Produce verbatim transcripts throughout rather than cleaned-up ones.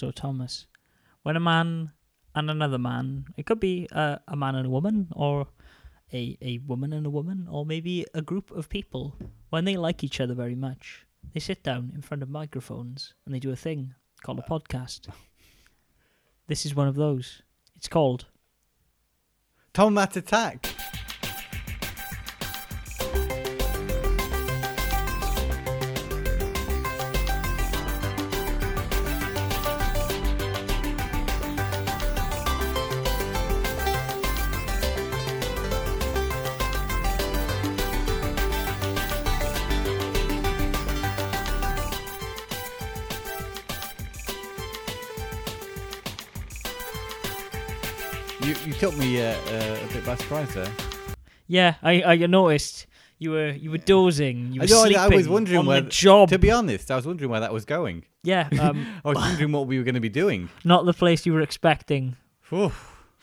also, Thomas, when a man and another man, it could be uh, a man and a woman, or a, a woman and a woman, or maybe a group of people, when they like each other very much, they sit down in front of microphones and they do a thing called a podcast. This is one of those. It's called Tomat Attack. You, you took me uh, uh, a bit by surprise there. Yeah, I, I noticed you were you were dozing. You were I, know, sleeping I was wondering on where the job. To be honest, I was wondering where that was going. Yeah, um, I was wondering what we were going to be doing. not the place you were expecting. Whew.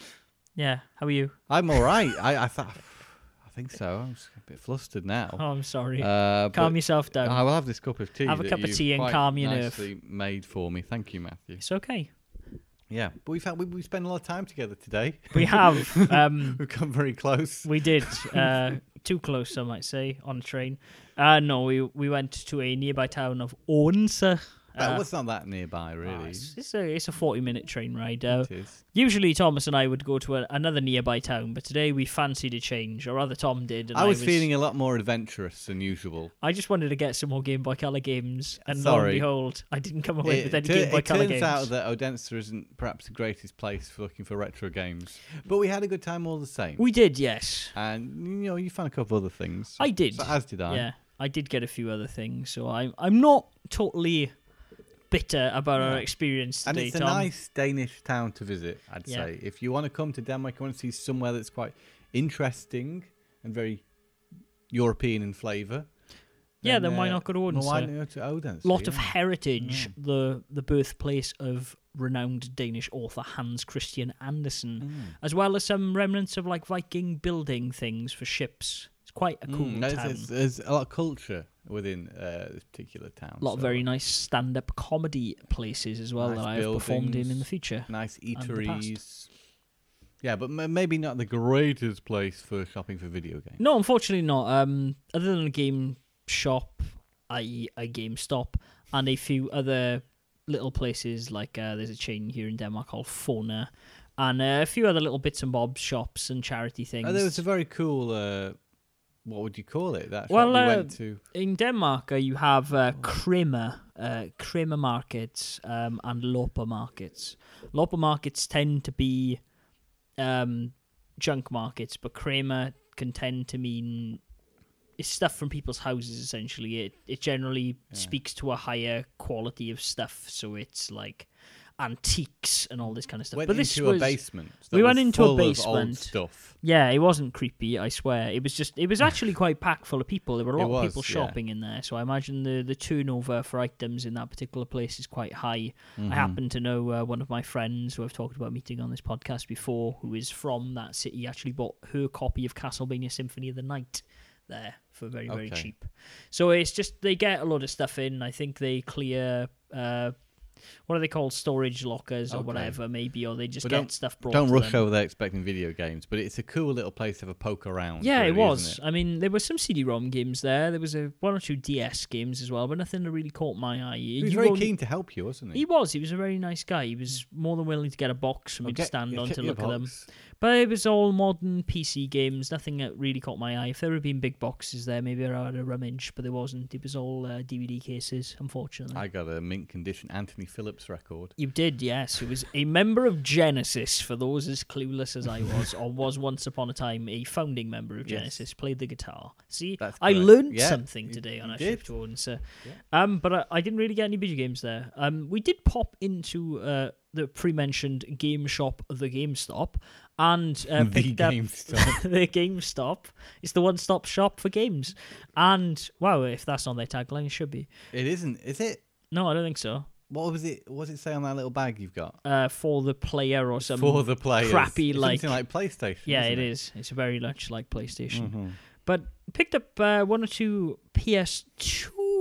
Yeah, how are you? I'm all right. I, I thought, I think so. I'm just a bit flustered now. Oh, I'm sorry. Uh, Calm but yourself down. I will have this cup of tea. Have a that cup of you've tea and quite calm your nerve. nicely made for me. Thank you, Matthew. It's okay. Yeah, but we've had, we we spent a lot of time together today. We have. Um, We've come very close. we did. Uh, too close, some might say, on a train. Uh, no, we we went to a nearby town of Odense. That Uh, was not that nearby, really. oh, it's, it's a it's a forty minute train ride. Uh, It is. usually Thomas and I would go to a, another nearby town, but today we fancied a change, or rather Tom did. And I was feeling a lot more adventurous than usual. I just wanted to get some more Game Boy Color games, and lo Sorry. and behold, I didn't come away It, with any tu- Game Boy it Color turns games. out that Odense isn't perhaps the greatest place for looking for retro games, but we had a good time all the same. We did, yes. And you know, you found a couple other things. I did. So, as did I. Yeah, I did get a few other things, so I'm I'm not totally bitter about our Yeah. experience And today, it's a Tom. nice Danish town to visit, I'd Yeah. say. If you want to come to Denmark, you want to see somewhere that's quite interesting and very European in flavour. Yeah, then why uh, not go to well, Odense? why not go to Odense? Lot of yeah. heritage, Yeah. the the birthplace of renowned Danish author Hans Christian Andersen, Mm. as well as some remnants of like Viking building things for ships. It's quite a cool Mm, there's, town. there's, there's a lot of culture within uh, this particular town. A lot of so very nice stand-up comedy places as well Nice that I have performed in in the buildings. future. nice the past. eateries. Yeah, but m- maybe not the greatest place for shopping for video games. No, unfortunately not. Um, other than a game shop, that is a GameStop, and a few other little places, like uh, there's a chain here in Denmark called Fona, and uh, a few other little bits and bobs shops and charity things. Oh, there was a very cool. Uh, what would you call it? That shop Well, we uh, went to. In Denmark, uh, you have uh, Krimme, uh, Krimme markets um, and Loppe markets. Loppe markets tend to be um, junk markets, but Krimme can tend to mean it's stuff from people's houses. Essentially, it it generally Yeah. speaks to a higher quality of stuff, so it's like antiques and all this kind of stuff. Went but this into was a basement. that we went was into a full of old basement. stuff. yeah, it wasn't creepy, I swear. It was just, it was actually quite packed full of people. There were a It lot of was, people yeah. shopping in there, so I imagine the, the turnover for items in that particular place is quite high. Mhm. I happen to know uh, one of my friends who I've talked about meeting on this podcast before, who is from that city, actually bought her copy of Castlevania Symphony of the Night there for very, very Okay. cheap. So it's just, they get a lot of stuff in. I think they clear... Uh, what are they called? Storage lockers or Okay. whatever, maybe, or they just But get don't- stuff brought Don't to rush them. over there expecting video games, but it's a cool little place to have a poke around. Yeah, really, it was. Isn't it? I mean, there were some C D ROM games there. There was a one or two D S games as well, but nothing that really caught my eye. He was You very won't- keen to help you, wasn't he? He was. He was a very nice guy. He was more than willing to get a box for me Oh, to get- stand yeah, on get to me a look at them. box. But it was all modern P C games. Nothing that really caught my eye. If there had been big boxes there, maybe I had a rummage, but there wasn't. It was all uh, D V D cases, unfortunately. I got a mint condition Anthony Phillips record. You did, yes. It was a member of Genesis, for those as clueless as I was, or was once upon a time a founding member of Yes. Genesis, played the guitar. See, That's I correct. learned Yeah, something you- today on you our did. trip to Odense. Yeah. Um, but I, I didn't really get any video games there. Um, we did pop into uh, the pre-mentioned game shop, the GameStop, and uh, The picked up GameStop. the GameStop. It's the one-stop shop for games. And, wow, if that's on their tagline, it should be. It isn't, is it? No, I don't think so. What was it? What does it say on that little bag you've got? Uh, for the player or some For the players. crappy, It's like... something like PlayStation. Yeah, isn't it is. It's very much like PlayStation. Mhm. But picked up uh, one or two P S two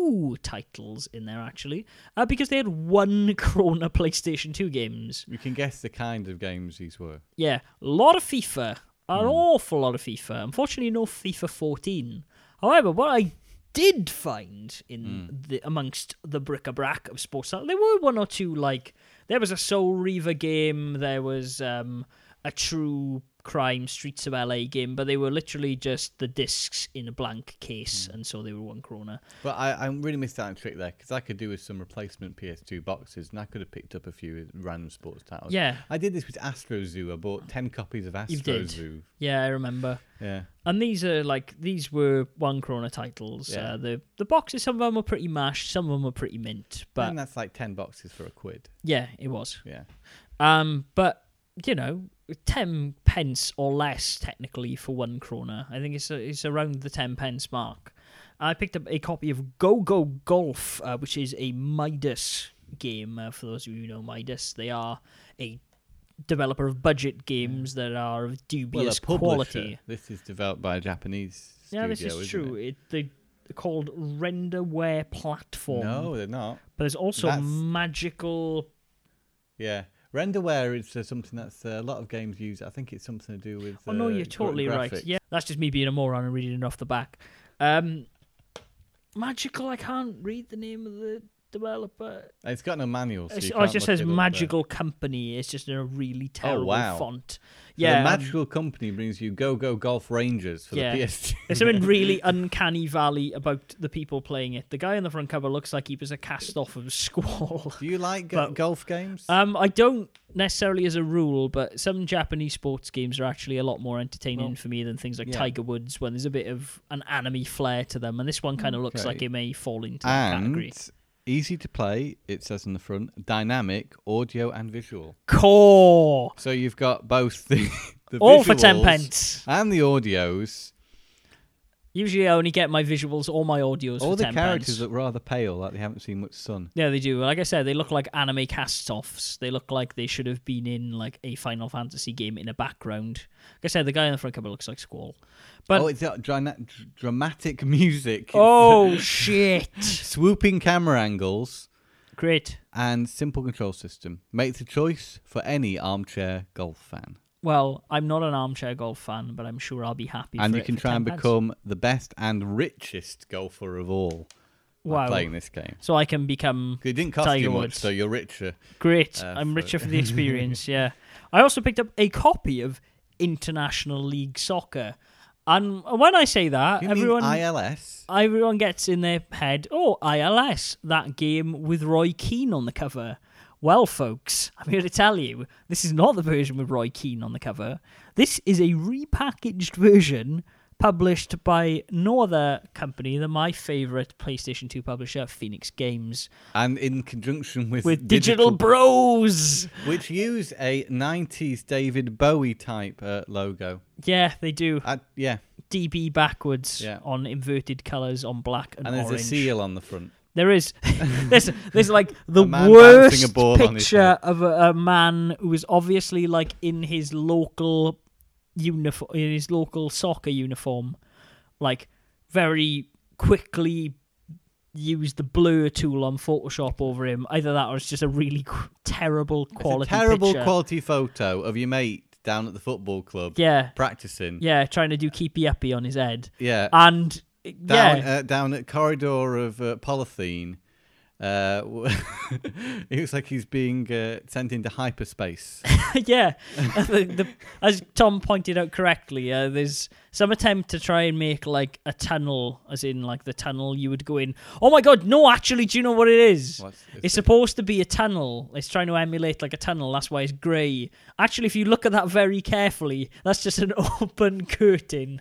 two titles in there, actually, uh, because they had one krona PlayStation two games. You can guess the kind of games these were. Yeah, a lot of FIFA. An Hmm. awful lot of FIFA. Unfortunately, no FIFA fourteen. However, what I did find in Mm. the amongst the bric-a-brac of sports, there were one or two, like, there was a Soul Reaver game, there was um, a True Crime Streets of L A game, but they were literally just the discs in a blank case, Mm. and so they were one krona. But I, I really missed out on a trick there, because I could do with some replacement P S two boxes, and I could have picked up a few random sports titles. Yeah, I did this with Astro Zoo. I bought ten copies of You Astro did. Zoo. yeah, I remember. Yeah. And these are like these were one krona titles. Yeah. Uh, the the boxes, some of them were pretty mashed, some of them were pretty mint. But and that's like ten boxes for a quid. yeah, it was. Yeah. Um, but you know, ten pence or less technically for one krona. I think it's it's around the ten pence mark. I picked up a copy of Go Go Golf, uh, which is a Midas game. Uh, for those of you who know Midas, they are a developer of budget games that are of Well, a dubious publisher. quality. This is developed by a Japanese studio, Yeah, this is isn't true. it? It, they, they're called Renderware Platform. No, they're not. But there's also That's- magical... Yeah. Renderware is uh, something that's uh, a lot of games use. I think it's something to do with. Oh, no, uh, you're gra- totally right. graphics. Yeah, that's just me being a moron and reading it off the back. Um, magical, I can't read the name of the developer. It's got no manual. So It's, you oh, it can't just look says it up there. Magical Company. It's just in a really terrible wow. font. So Yeah, the um, Magical Company brings you Go Go Golf Rangers for Yeah. the P S two. there's something really uncanny valley about the people playing it. The guy on the front cover looks like he was a cast off of Squall. Do you like go- But- golf games? Um, I don't necessarily as a rule, but some Japanese sports games are actually a lot more entertaining Well, for me than things like yeah. Tiger Woods, when there's a bit of an anime flair to them, and this one kind of looks Okay. like it may fall into that category. and easy to play, it says on the front, dynamic, audio and visual. Core, So you've got both the, the all for ten visuals pence. and the audios. Usually, I only get my visuals or my audios All for the ten characters pence. look rather pale, like they haven't seen much sun. Yeah, they do. Like I said, they look like anime cast-offs. They look like they should have been in like a Final Fantasy game in a background. Like I said, the guy on the front cover looks like Squall. But oh, it's got dra- dramatic music. oh shit! Swooping camera angles Great. and simple control system. Make the choice for any armchair golf fan. Well, I'm not an armchair golf fan, but I'm sure I'll be happy. And for you it can for try ten and pence. become the best and richest golfer of all by Wow. playing this game. So I can become 'Cause it didn't cost Tiger you much, Woods. so you're richer. great. Uh, I'm for- richer for the experience. Yeah. I also picked up a copy of International League Soccer, and when I say that, You everyone mean I L S? everyone gets in their head, oh, I L S, that game with Roy Keane on the cover. Well, folks, I'm here to tell you, this is not the version with Roy Keane on the cover. This is a repackaged version published by no other company than my favourite PlayStation two publisher, Phoenix Games, And in conjunction with, with Digital, Bros. which use a nineties David Bowie type uh, logo. Yeah, they do. Uh, yeah, D B backwards Yeah. on inverted colours on black and, and there's orange. a seal on the front. There is. there's, there's like the A man bouncing worst a ball on his picture head. of a, a man who is obviously like in his local uniform, in his local soccer uniform, like very quickly use the blur tool on Photoshop over him. Either that, or it's just a really qu- terrible quality. It's a terrible picture. quality photo of your mate down at the football club Yeah, practicing. yeah, trying to do keepy uppy on his head, Yeah. and down yeah, uh, down at corridor of uh, polythene. Uh, it looks like he's being uh, sent into hyperspace. yeah. the, the, as Tom pointed out correctly, uh, there's some attempt to try and make like a tunnel, as in like the tunnel you would go in. Oh my god, no! Actually, do you know what it is? What's- It's supposed to be a tunnel. It's trying to emulate like a tunnel. That's why it's grey. Actually, if you look at that very carefully, that's just an open curtain.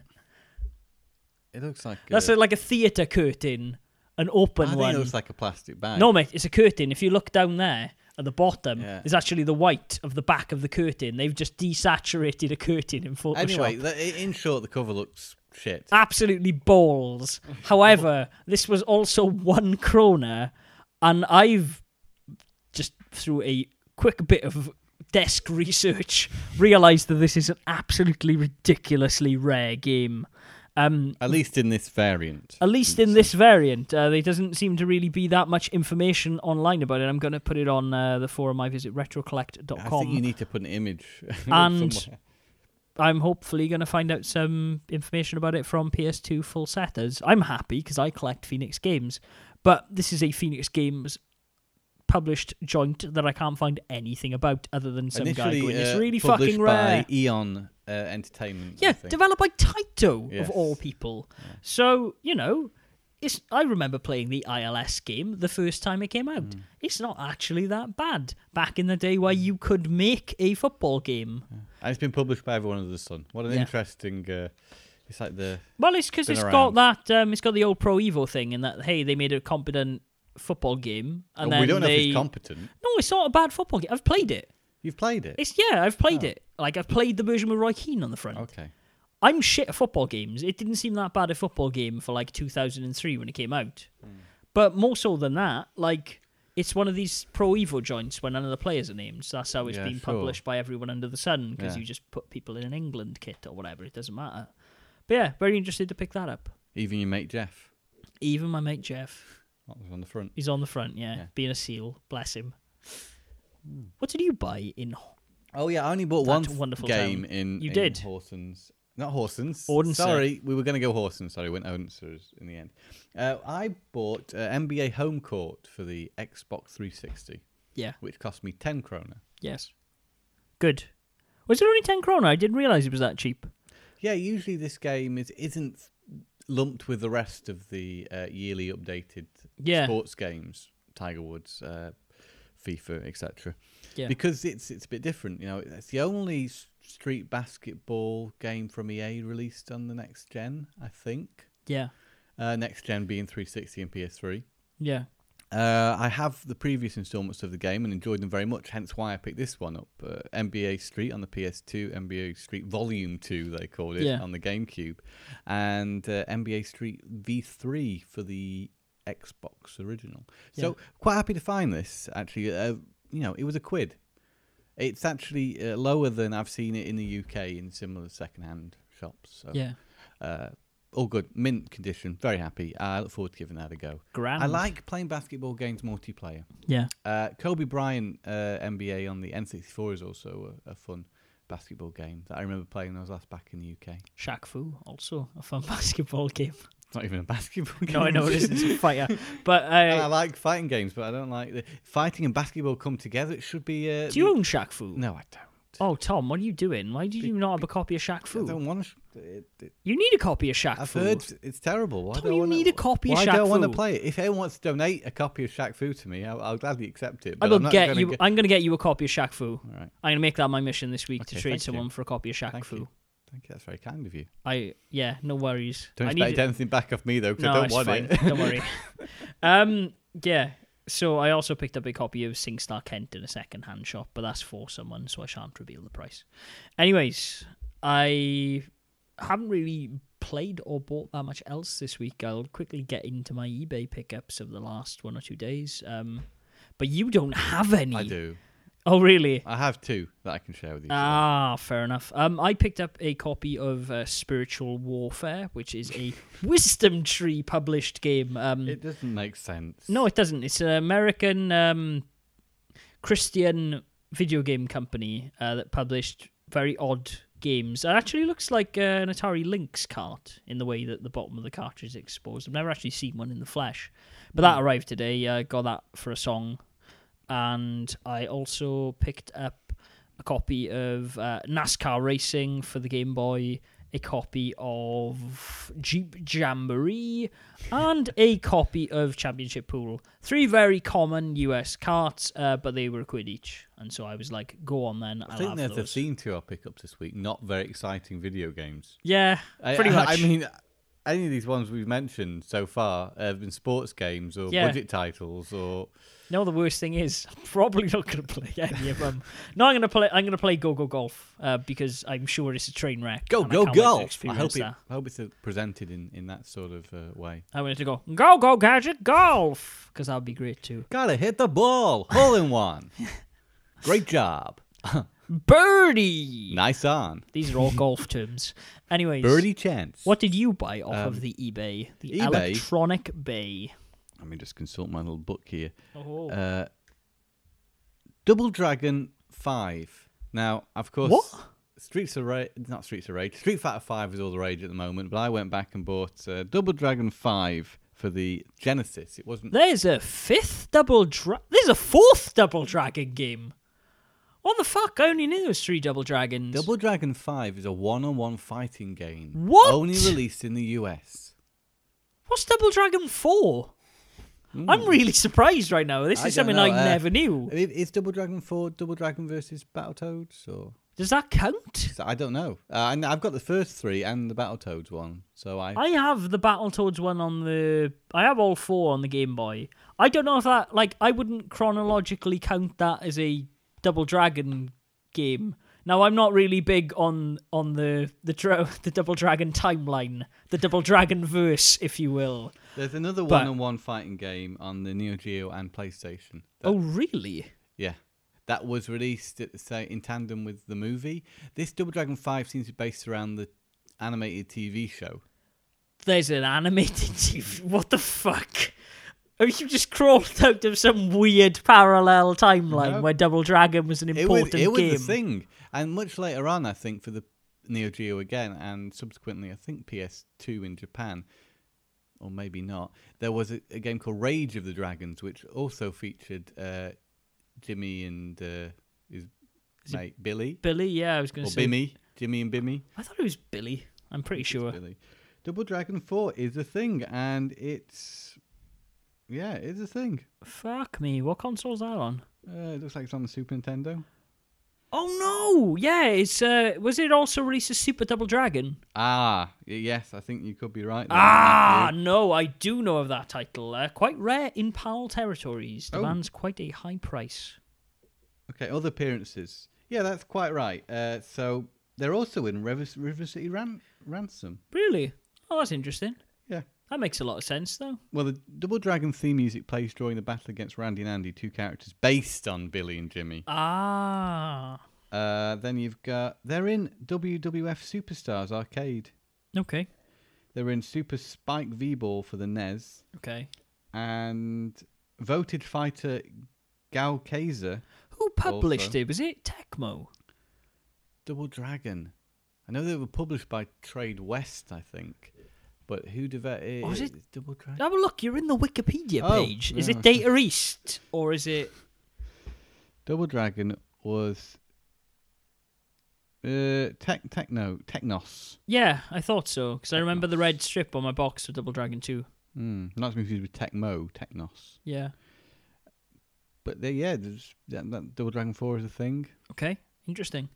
It looks like That's uh, a, like a theatre curtain, an I open think one. it looks like a plastic bag. No, mate, it's a curtain. If you look down there at the bottom, Yeah. is actually the white of the back of the curtain. They've just desaturated a curtain in Photoshop. Anyway, the, in short, the cover looks shit. Absolutely balls. However, this was also one krona, and I've just through a quick bit of desk research realised that this is an absolutely ridiculously rare game. Um, At least in this variant. At least in this variant. Uh, there doesn't seem to really be that much information online about it. I'm going to put it on uh, the forum I visit, retrocollect dot com. I think you need to put an image And somewhere. I'm hopefully going to find out some information about it from P S two full setters. I'm happy because I collect Phoenix Games. But this is a Phoenix Games published joint that I can't find anything about other than some Initially, guy going, it's uh, really published fucking rare. by Eon uh, Entertainment. I Yeah, think. developed by Taito, Yes. of all people. Yeah. So, you know, it's. I remember playing the I L S game the first time it came out. Mm. It's not actually that bad. Back in the day where you could make a football game. Yeah. And it's been published by everyone under the sun. What an Yeah. interesting... Uh, it's like the... Well, it's because Been it's around. got that. Um, it's got the old Pro Evo thing, and that hey, they made a competent football game, and Oh, then we don't know they. if it's competent. No, it's not a bad football game. I've played it. You've played it? It's yeah, I've played Oh. it. Like I've played the version with Roy Keane on the front. Okay. I'm shit at football games. It didn't seem that bad a football game for like two thousand three when it came out. Mm. But more so than that, like it's one of these Pro Evo joints where none of the players are named. So that's how it's Yeah, been sure. published by everyone under the sun because Yeah. you just put people in an England kit or whatever. It doesn't matter. But yeah, very interested to pick that up. Even your mate Jeff. Even my mate Jeff, That was on the front. he's on the front. Yeah, Yeah. being a seal. Bless him. Mm. What did you buy in? Oh, yeah, I only bought That one th- wonderful game town. in, You in did? Horsens. Not Horsens. Odense. Sorry, we were going to go Horsens. Sorry, went Odense in the end. Uh, I bought uh, N B A Home Court for the Xbox three sixty, Yeah. which cost me ten kroner. Yes. Good. Was it only ten krona? I didn't realise it was that cheap. Yeah, usually this game is, isn't lumped with the rest of the uh, yearly updated Yeah. sports games, Tiger Woods, uh, FIFA, et cetera. Yeah. Because it's it's a bit different. You know, it's the only s- street basketball game from E A released on the next gen, I think. Yeah. Uh, next gen being three sixty and P S three. Yeah. Uh, I have the previous installments of the game and enjoyed them very much, hence why I picked this one up. Uh, N B A Street on the P S two, N B A Street Volume two, they called it, Yeah. on the GameCube, and uh, N B A Street V three for the Xbox original. So, Yeah. quite happy to find this, actually. Uh, you know, it was a quid. It's actually uh, lower than I've seen it in the U K in similar second-hand shops. So, Yeah. uh, all good. Mint condition. Very happy. I look forward to giving that a go. Grand. I like playing basketball games multiplayer. Yeah. Uh, Kobe Bryant uh, N B A on the N sixty-four is also a, a fun basketball game that I remember playing when I was last back in the U K. Shaq Fu, also a fun basketball game. It's not even a basketball game. No, I know it isn't. It's a fighter. But And I uh, like fighting games, but I don't like the fighting and basketball come together. It should be. Uh, do you the- own Shaq Fu? No, I don't. Oh, Tom, what are you doing? Why did you Be- not have a copy of Shaq I Fu? don't want to. It, it, You need a copy of Shaq I've Fu. heard it's terrible. Why Tom, do I you wanna, need a copy of why Shaq do I want to Fu. play it? If anyone wants to donate a copy of Shaq Fu to me, I'll, I'll gladly accept it. But I will I'm not get gonna you. go- I'm going to get you a copy of Shaq Fu. All right. I'm going to make that my mission this week to Okay, trade thank you. someone for a copy of Shaq Thank Fu. you. Thank you. That's very kind of you. I yeah, no worries. Don't I expect need anything back off me though, because no, I don't it's want fine. it. Don't worry. Um, yeah. So I also picked up a copy of SingStar Kent in a second-hand shop, but that's for someone, so I shan't reveal the price. Anyways, I haven't really played or bought that much else this week. I'll quickly get into my eBay pickups of the last one or two days. Um, but you don't have any. I do. Oh, really? I have two that I can share with you. today. Ah, fair enough. Um, I picked up a copy of uh, Spiritual Warfare, which is a Wisdom Tree published game. Um, It doesn't make sense. no, it doesn't. It's an American um, Christian video game company uh, that published very odd games. It actually looks like uh, an Atari Lynx cart in the way that the bottom of the cartridge is exposed. I've never actually seen one in the flesh. But that arrived today. I uh, got that for a song. And I also picked up a copy of uh, NASCAR Racing for the Game Boy, a copy of Jeep Jamboree, and a copy of Championship Pool. Three very common U S carts, uh, but they were a quid each. And so I was like, go on then, I'll I think have there's those. a theme to our pickups this week. Not very exciting video games. Yeah, I- pretty I, much. I mean, any of these ones we've mentioned so far have been sports games or Yeah. budget titles or. No, the worst thing is, I'm probably not going to play any of them. No, I'm going to play. I'm going to play Go Go Golf uh, because I'm sure it's a train wreck. Go and go I can't wait to golf! I experience hope it, that. I hope it's uh, presented in, in that sort of uh, way. I wanted to go go go gadget golf because that would be great too. Gotta hit the ball, hole in one. Great job. Birdie. Nice on. These are all golf terms. Anyways, Birdie chance. what did you buy off Um, of the eBay? The eBay? Electronic Bay. Let me just consult my little book here. Oh. Uh, Double Dragon five. Now, of course, What? Streets of Rage, not Streets of Rage, Street Fighter five is all the rage at the moment, but I went back and bought uh, Double Dragon five for the Genesis. It wasn't... There's a fifth double dra- There's a fourth Double Dragon game. What the fuck? I only knew there was three Double Dragons. Double Dragon five is a one-on-one fighting game. What? Only released in the U S. What's Double Dragon four? Mm. I'm really surprised right now. This I is don't something know, I uh, never knew. I- Is Double Dragon four Double Dragon versus Battletoads? Or... Does that count? I don't know. Uh, and I've got the first three and the Battletoads one, so I... I have the Battletoads one on the... I have all four on the Game Boy. I don't know if that... Like, I wouldn't chronologically count that as a Double Dragon game. Now, I'm not really big on on the the, dra- the Double Dragon timeline. The Double Dragon verse, if you will. There's another But- one-on-one fighting game on the Neo Geo and PlayStation. That, Oh, really? Yeah. That was released at the sa in tandem with the movie. This Double Dragon five seems to be based around the animated T V show. There's an animated T V. What the fuck? Have you just crawled out of some weird parallel timeline No. where Double Dragon was an It important was, it was game? the thing. And much later on, I think, for the Neo Geo again, and subsequently, I think, P S two in Japan, or maybe not, there was a, a game called Rage of the Dragons, which also featured uh, Jimmy and uh, his Is it mate Billy. Billy, yeah, I was going Or to say. Bimmy. Jimmy and Bimmy. I thought it was Billy. I'm pretty It's sure. Billy. Double Dragon four is a thing, and it's... Yeah, it's a thing. Fuck me. What console's that on? Uh, it looks like it's on the Super Nintendo. Oh no! Yeah, it's uh, was it also released as Super Double Dragon? Ah, y- yes, I think you could be right there, Ah, Matthew. no, I do know of that title. Uh, quite rare in PAL territories. Oh. Demands quite a high price. Okay, other appearances. Yeah, that's quite right. Uh, so they're also in River, River City Ran- Ransom. Really? Oh, that's interesting. Yeah. That makes a lot of sense, though. Well, the Double Dragon theme music plays during the battle against Randy and Andy, two characters based on Billy and Jimmy. Ah, Uh, then you've got... They're in W W F Superstars Arcade. okay, They're in Super Spike V-Ball for the N E S. okay. And Voted Fighter Gal Kaiser, Who published Also. it? Was it Tecmo? Double Dragon. I know they were published by Trade West, I think. But who developed it? Oh, is it- Double Dragon? Have a look. You're in the Wikipedia Oh, page. Is yeah, it Data East or is it? Double Dragon was uh, tech, Techno, Technos. Yeah, I thought so because I remember the red strip on my box for Double Dragon two. Mm, not to be confused with Tecmo, Technos. Yeah. But they, yeah, there's, that, that Double Dragon four is a thing. Okay. Interesting.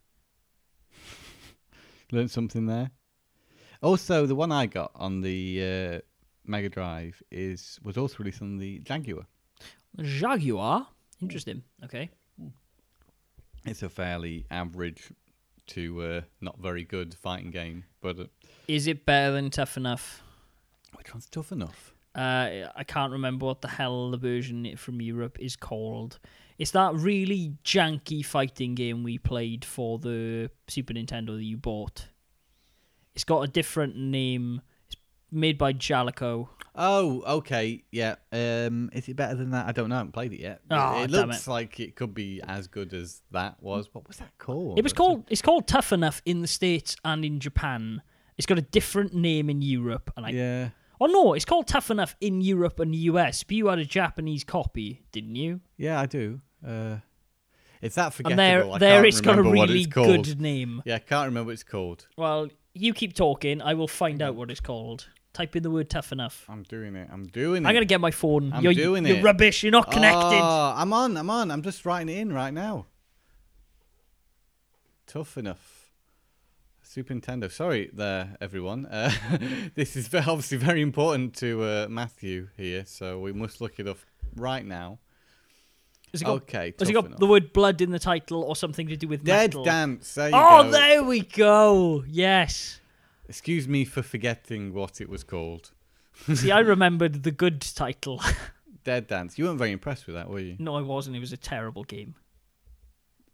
Learned something there. Also, the one I got on the uh, Mega Drive is was also released on the Jaguar. Jaguar. Interesting. Okay. It's a fairly average to uh, not very good fighting game, but uh, Is it better than Tough Enough? which one's tough enough? Uh, I can't remember what the hell the version from Europe is called. It's that really janky fighting game we played for the Super Nintendo that you bought. It's got a different name. It's made by Jalico. Oh, okay, yeah. Um, is it better than that? I don't know. I haven't played it yet. Oh, it, it damn looks it. like it could be as good as that was. What was that called? It was called. It's called Tough Enough in the States and in Japan. It's got a different name in Europe, and I. Yeah. Oh no, it's called Tough Enough in Europe and the U S. But you had a Japanese copy, didn't you? Yeah, I do. Uh, it's that forgettable. And there, I there can't it's got a remember what really it's called. good name. Yeah, I can't remember what it's called. Well, you keep talking. I will find out what it's called. Type in the word Tough Enough. I'm doing it. I'm doing it. I'm gonna get my phone. I'm you're, doing you're it. rubbish. You're not connected. Oh, I'm on. I'm on. I'm just writing it in right now. Tough Enough. Super Nintendo. Sorry there, everyone. Uh, this is ve- obviously very important to uh, Matthew here, so we must look it up right now. Has it got, Okay, has it Tough got Enough. the word blood in the title or something to do with Dead metal? Dance. There you Oh, go. there we go. Yes. Excuse me for forgetting what it was called. See, I remembered the good title. Dead Dance. You weren't very impressed with that, were you? No, I wasn't. It was a terrible game.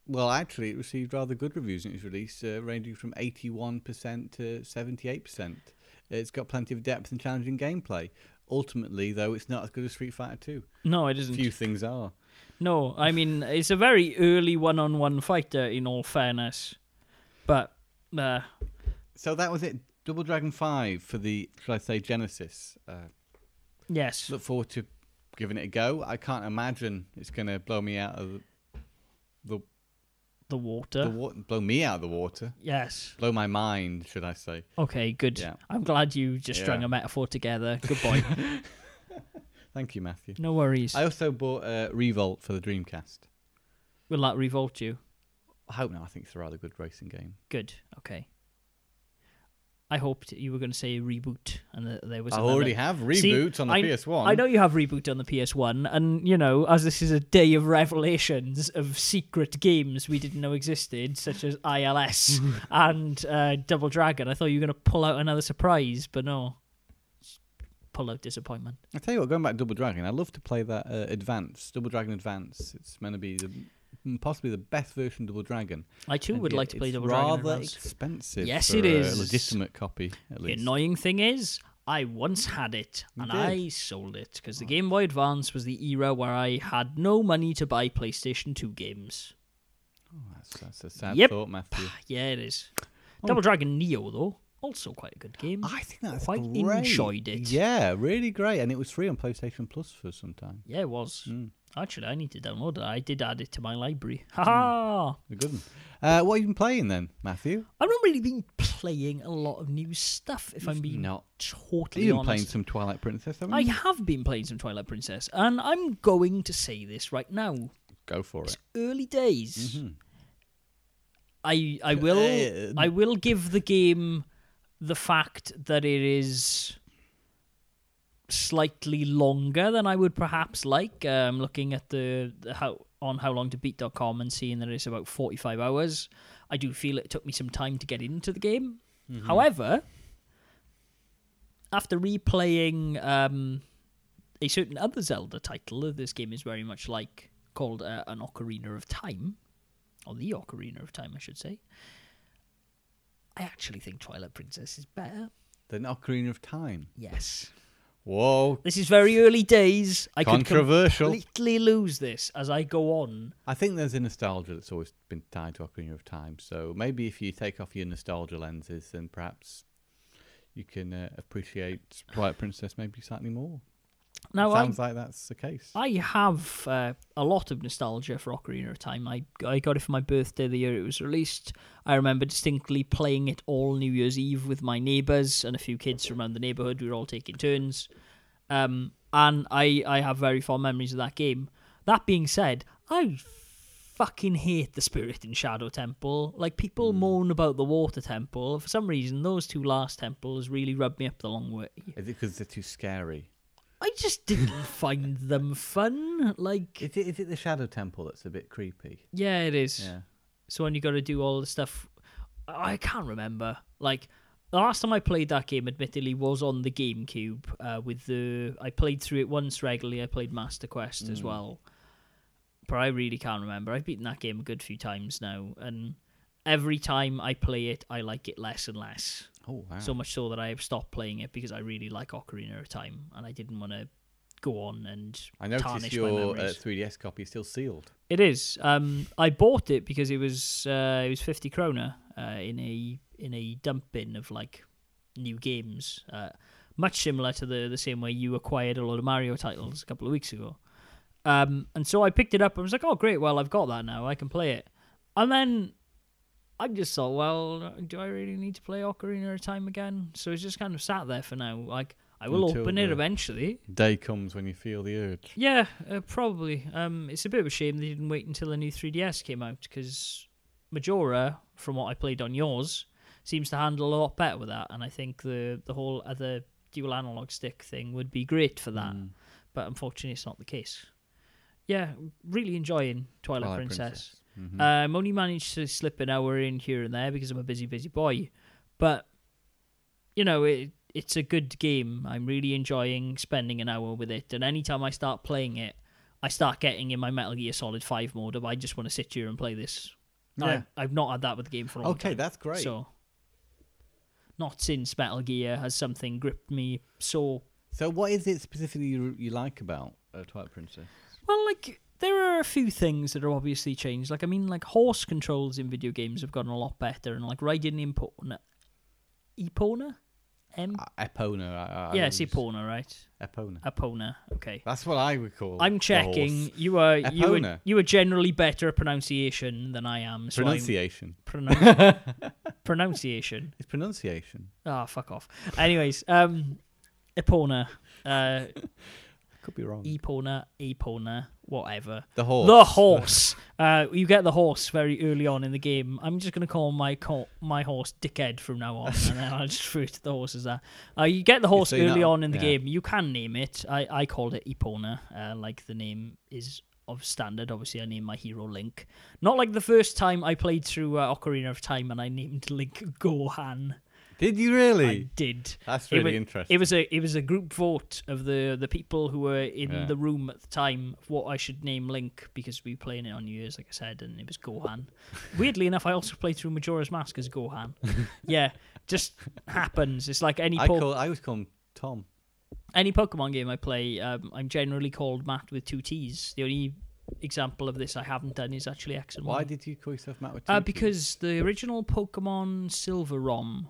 Well, actually, it received rather good reviews in its release, uh, ranging from eighty-one percent to seventy-eight percent. It's got plenty of depth and challenging gameplay. Ultimately, though, it's not as good as Street Fighter two. No, it isn't. Few things are. No, I mean, it's a very early one-on-one fighter, in all fairness. But, uh, So that was it. Double Dragon five for the, shall I say, Genesis. Uh, yes. look forward to giving it a go. I can't imagine it's going to blow me out of the... the The water. The wa- blow me out of the water. Yes. Blow my mind, should I say. Okay, good. Yeah. I'm glad you just strung Yeah. a metaphor together. Good boy. Thank you, Matthew. No worries. I also bought uh, Revolt for the Dreamcast. Will that revolt you? I hope not. I think it's a rather good racing game. Good. Okay. I hoped you were going to say reboot, and that there was. I another... already have See, Reboot on the I, P S one. I know you have reboot on the P S one, and you know, as this is a day of revelations of secret games we didn't know existed, such as I L S and uh, Double Dragon. I thought you were going to pull out another surprise, but no. Just pull out disappointment. I tell you what, going back to Double Dragon, I love to play that uh, Advance, Double Dragon Advance. It's meant to be the, possibly the best version of Double Dragon. I too And would yet like to play it's Double Dragon rather Advance. expensive. Yes, for it is. A legitimate copy, at The least. annoying thing is, I once had it, You and did? I sold it, because the Game Boy Advance was the era where I had no money to buy PlayStation two games. Oh, that's, that's a sad Yep. thought, Matthew. Yeah, it is. Oh. Double Dragon Neo, though, also quite a good game. I think that's Quite great. enjoyed it. Yeah, really great. And it was free on PlayStation Plus for some time. Yeah, it was. Mm. Actually, I need to download it. I did add it to my library. Hmm. Ha ha! A good one. Uh, what have you been playing then, Matthew? I've not really been playing a lot of new stuff, if I'm being not. totally You've been honest. playing some Twilight Princess, haven't I you? have been playing some Twilight Princess, and I'm going to say this right now. Go for It's it. early days. Mhm. I I will Uh, I will give the game the fact that it is slightly longer than I would perhaps like. Um, looking at the, the how on how long to beat dot com and seeing that it's about forty-five hours, I do feel it took me some time to get into the game. Mm-hmm. However, after replaying um, a certain other Zelda title that this game is very much like, called uh, an Ocarina of Time, or the Ocarina of Time, I should say, I actually think Twilight Princess is better. The Ocarina of Time. Yes. Whoa. This is very early days. I could Controversial. completely lose this as I go on. I think there's a nostalgia that's always been tied to Ocarina of Time. So maybe if you take off your nostalgia lenses, then perhaps you can uh, appreciate Twilight Princess maybe slightly more. Now, I, Sounds like that's the case. I have uh, a lot of nostalgia for Ocarina of Time. I, I got it for my birthday the year it was released. I remember distinctly playing it all New Year's Eve with my neighbours and a few kids from around the neighbourhood. We were all taking turns. Um, and I, I have very fond memories of that game. That being said, I fucking hate the Spirit and Shadow Temple. Like, people Mm. moan about the Water Temple. For some reason, those two last temples really rubbed me up the long way. Is it because they're too scary? I just didn't find them fun. Like, Is it, is it the Shadow Temple that's a bit creepy? yeah, it is. Yeah. So when you got to do all the stuff, I can't remember. Like, the last time I played that game, admittedly, was on the GameCube. Uh, with the I played through it once regularly. I played Master Quest as Mm. well, but I really can't remember. I've beaten that game a good few times now, and every time I play it, I like it less and less. Oh, wow. So much so that I have stopped playing it because I really like Ocarina of Time, and I didn't want to go on and I noticed tarnish my your uh, memories. three D S copy is still sealed. It is. Um, I bought it because it was uh, it was fifty kroner uh, in a in a dump bin of like new games, uh, much similar to the the same way you acquired a lot of Mario titles a couple of weeks ago. Um, and so I picked it up and was like, oh great, well I've got that now, I can play it. And then I just thought, well, do I really need to play Ocarina of Time again? So it's just kind of sat there for now. Like, I will Until open it the- eventually. Day comes when you feel the urge. Yeah, uh, probably. Um, it's a bit of a shame they didn't wait until the new three D S came out, because Majora, from what I played on yours, seems to handle a lot better with that, and I think the the whole other dual analog stick thing would be great for that. Mm. But unfortunately, it's not the case. Yeah, really enjoying Twilight, Twilight Princess. Mhm. Um, only managed to slip an hour in here and there because I'm a busy, busy boy. But, you know, it it's a good game. I'm really enjoying spending an hour with it. And anytime I start playing it, I start getting in my Metal Gear Solid five mode of I just want to sit here and play this. Yeah. I, I've not had that with the game for a long Okay, time. that's great. So, not since Metal Gear has something gripped me so. So what is it specifically you, you like about uh, Twilight Princess? Well, like, there are a few things that are obviously changed. Like, I mean, like, horse controls in video games have gotten a lot better, and, like, riding in Epona. Epona? M? Uh, Epona. I, I yeah, it's always- Epona, right? Epona. Epona, okay. That's what I would call I'm the checking. horse. You are you were, Epona. you are generally better at pronunciation than I am. So I'm- Pronunciation. Pronoun- pronunciation. It's pronunciation. Ah, fuck off. Anyways, um, Epona, uh, Could be wrong. Epona, Epona, whatever. the horse. The horse. Uh, you get the horse very early on in the game. I'm just gonna call my co- my horse Dickhead from now on, and then I'll just refer to the horse as that. Uh, you get the horse So you're early not- on in the yeah. game. You can name it. I, I called it Epona. Uh, like the name is of standard. Obviously, I named my hero Link. Not like the first time I played through uh, Ocarina of Time and I named Link Gohan. Did you really? I did. That's It really wa- interesting. It was a it was a group vote of the, the people who were in Yeah. the room at the time of what I should name Link, because we were playing it on New Year's, like I said, and it was Gohan. Weirdly enough, I also played through Majora's Mask as Gohan. Yeah, just happens. It's like any I po- call. I always call him Tom. any Pokemon game I play. Um, I'm generally called Matt with two T's. The only example of this I haven't done is actually X and Why Y. did you call yourself Matt with two Uh, T's? because the original Pokemon Silver ROM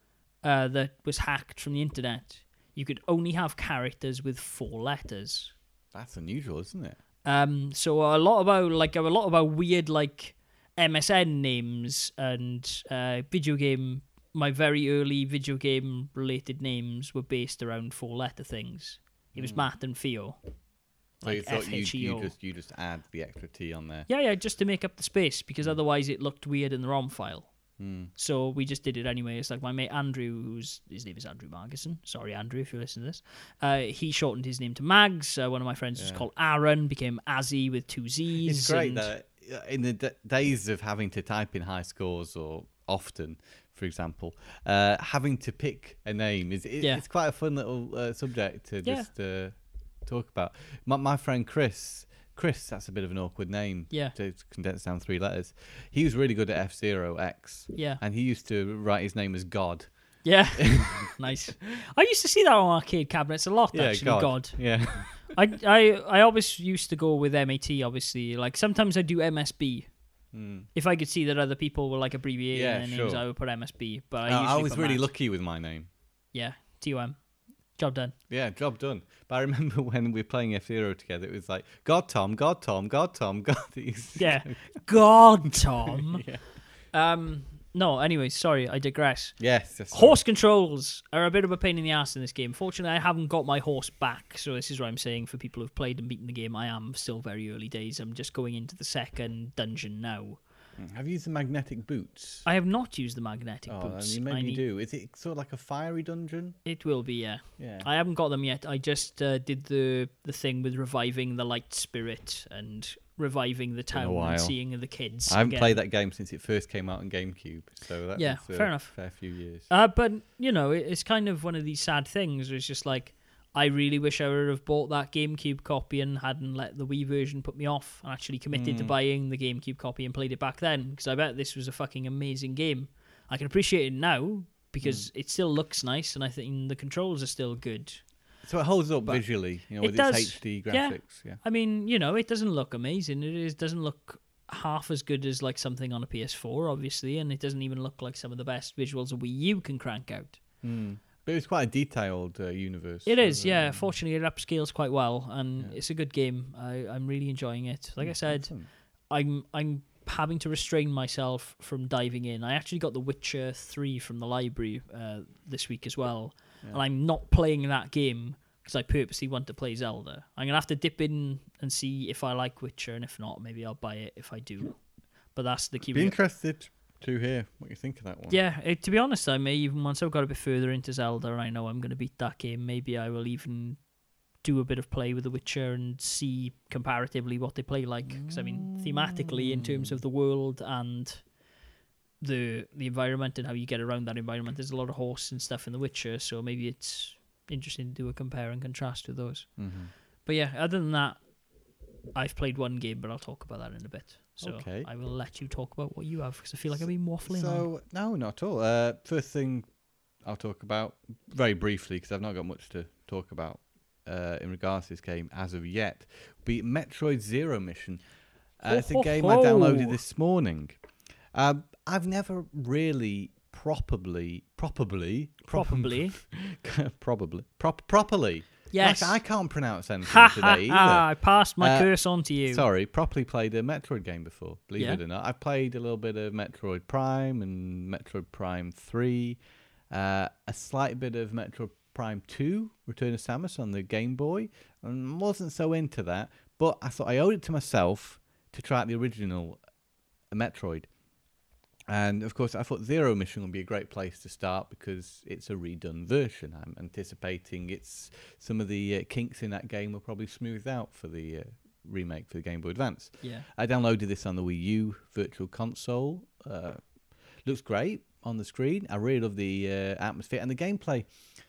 uh, that was hacked from the internet, you could only have characters with four letters. That's unusual, isn't it? Um, so a lot about like a lot about weird like M S N names and uh, video game. My very early video game related names were based around four letter things. It was Mm. Matt and Theo. So you Like thought you, F H E you O. just you just add the extra T on there. Yeah, yeah, just to make up the space because Mm. otherwise it looked weird in the ROM file. Hmm. So we just did it anyway. It's like my mate Andrew, who's his name is Andrew Margison. Sorry, Andrew, if you listen to this. Uh, he shortened his name to Mags. Uh, one of my friends was Yeah. called Aaron, became Azzy with two Z's. It's great and- that uh, in the d- days of having to type in high scores or often, for example, uh, having to pick a name is it, Yeah. it's quite a fun little uh, subject to Yeah. just uh, talk about. My, my friend Chris, Chris, that's a bit of an awkward name. Yeah. To condense down three letters. He was really good at F Zero X, Yeah, and he used to write his name as God. yeah, nice. I used to see that on arcade cabinets a lot. Yeah, actually, God. God. Yeah. I, I, I always used to go with M A T. Obviously, like sometimes I do M S B. Hmm. If I could see that other people were like abbreviating Yeah, their names, sure. I would put M S B. But I, I, I usually was put really Matt. lucky with my name. Yeah, T O M. Job done. Yeah, job done. But I remember when we were playing F Zero together, it was like God Tom, God Tom, God Tom, God. Yeah. God, Tom. Yeah. Um. No. Anyway, sorry, I digress. Yes. yes, Horse controls are a bit of a pain in the ass in this game. Fortunately, I haven't got my horse back, so this is what I'm saying for people who've played and beaten the game. I am still very early days. I'm just going into the second dungeon now. sorry. Have you used the magnetic boots? I have not used the magnetic Oh, boots. and maybe I you need- do. Is it sort of like a fiery dungeon? It will be, yeah. Yeah. I haven't got them yet. I just uh, did the the thing with reviving the light spirit and reviving the Been a town while. and seeing the kids. I haven't again. played that game since it first came out on GameCube, so that Yeah, was a fair enough. fair few years. Uh, but you know, it, it's kind of one of these sad things where it's just like, I really wish I would have bought that GameCube copy and hadn't let the Wii version put me off and actually committed to Mm. buying the GameCube copy and played it back then, because I bet this was a fucking amazing game. I can appreciate it now because Mm. it still looks nice and I think the controls are still good. So it holds up But visually, you know, it with does, its H D yeah. graphics. Yeah. I mean, you know, it doesn't look amazing. It is doesn't look half as good as like something on a P S four, obviously, and it doesn't even look like some of the best visuals a Wii U can crank out. Mm. But it's quite a detailed uh, universe. It is, so, yeah. um, Fortunately, it upscales quite well, and Yeah. it's a good game. I, I'm really enjoying it. Like I said, excellent. I'm I'm having to restrain myself from diving in. I actually got The Witcher three from the library uh, this week as well, Yeah. and I'm not playing that game because I purposely want to play Zelda. I'm gonna have to dip in and see if I like Witcher, and if not, maybe I'll buy it if I do. But that's the key. Be interested to hear what you think of that one. Yeah, it, to be honest, I may even once I've got a bit further into Zelda, I know I'm going to beat that game. Maybe I will even do a bit of play with The Witcher and see comparatively what they play like. Because I mean, thematically, in terms of the world and the the environment and how you get around that environment, there's a lot of horse and stuff in The Witcher. So maybe it's interesting to do a compare and contrast with those. Mm-hmm. But yeah, other than that, I've played one game, but I'll talk about that in a bit. So Okay. I will let you talk about what you have, because I feel like I've been waffling on. So, no, not at all. Uh, first thing I'll talk about, very briefly, because I've not got much to talk about uh, in regards to this game as of yet, be Metroid Zero Mission. Uh, it's a game I downloaded this morning. Um, I've never really properly, properly, Probably. probably, prop, properly. Yes. I, I can't pronounce anything Ha ha today ha! either. I passed my Uh, curse on to you. Sorry, properly played a Metroid game before, believe Yeah. it or not. I've played a little bit of Metroid Prime and Metroid Prime three, uh, a slight bit of Metroid Prime two, Return of Samus on the Game Boy, and wasn't so into that, but I thought I owed it to myself to try out the original Metroid. And, of course, I thought Zero Mission would be a great place to start because it's a redone version. I'm anticipating it's some of the uh, kinks in that game will probably smooth out for the uh, remake for the Game Boy Advance. Yeah. I downloaded this on the Wii U Virtual Console. Uh, looks great on the screen. I really love the uh, atmosphere. And the gameplay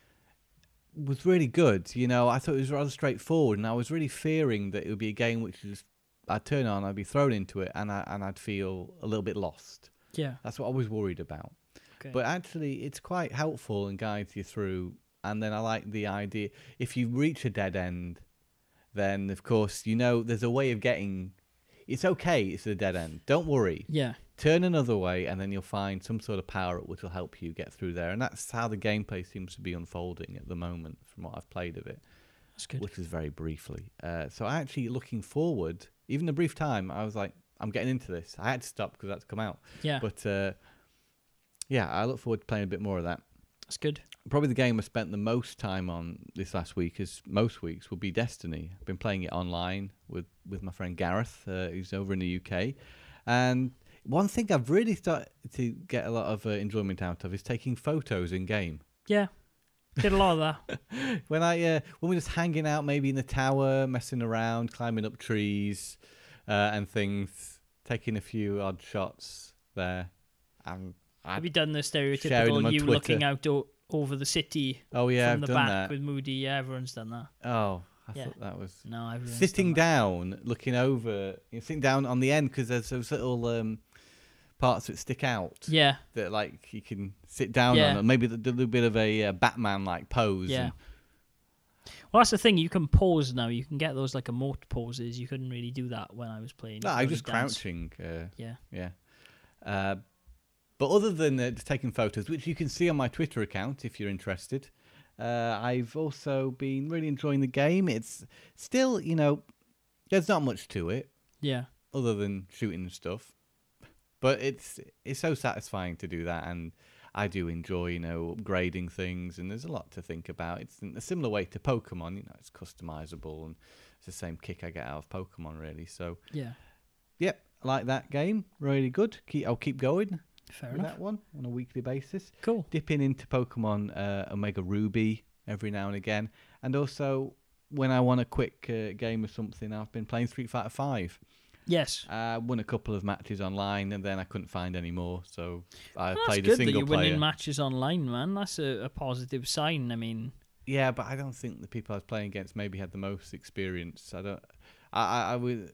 was really good. You know, I thought it was rather straightforward. And I was really fearing that it would be a game which is, I'd turn on, I'd be thrown into it, and, I, and I'd feel a little bit lost. Yeah. That's what I was worried about. Okay. But actually, it's quite helpful and guides you through. And then I like the idea, if you reach a dead end, then, of course, you know there's a way of getting... It's okay, it's a dead end. Don't worry. Yeah. Turn another way, and then you'll find some sort of power-up which will help you get through there. And that's how the gameplay seems to be unfolding at the moment, from what I've played of it. That's good. Which is very briefly. Uh, so actually, looking forward, even a brief time, I was like, I'm getting into this. I had to stop because that's come out. Yeah. But uh, yeah, I look forward to playing a bit more of that. That's good. Probably the game I spent the most time on this last week, as most weeks, will be Destiny. I've been playing it online with, with my friend Gareth, uh, who's over in the U K. And one thing I've really started to get a lot of uh, enjoyment out of is taking photos in game. Yeah. Did a lot of that. when I uh, when we're just hanging out, maybe in the tower, messing around, climbing up trees uh, and things, taking a few odd shots there. And I, Have you done the Sharing them stereotypical on you Twitter. looking out o- over the city oh yeah, from I've the done back that. with Moody? Yeah, everyone's done that. Oh, I Yeah. thought that was No, everyone's sitting done down, looking over, you know, sitting down on the end because there's those little um, parts that stick out that. Yeah. that like you can sit down Yeah. on, and maybe the, the little bit of a uh, Batman-like pose. Yeah. and- Well, that's the thing. You can pause now. You can get those like emote pauses. You couldn't really do that when I was playing. no, I Only was just dance. crouching. Uh, Yeah. Yeah. Uh, but other than uh, just taking photos, which you can see on my Twitter account if you're interested, uh, I've also been really enjoying the game. It's still, you know, there's not much to it Yeah. other than shooting and stuff. But it's it's so satisfying to do that, and I do enjoy, you know, upgrading things, and there's a lot to think about. It's in a similar way to Pokemon, you know, it's customizable, and it's the same kick I get out of Pokemon, really. So, Yeah. yep, I like that game. Really good. Keep, I'll keep going Fair with enough. that one on a weekly basis. Cool. Dipping into Pokemon uh, Omega Ruby every now and again. And also, when I want a quick uh, game of something, I've been playing Street Fighter five. Yes. I won a couple of matches online, and then I couldn't find any more, so I Well, that's played a good that single you're player. winning matches online, man. That's a, a positive sign. I mean, Yeah, but I don't think the people I was playing against maybe had the most experience. I don't. I I, I would.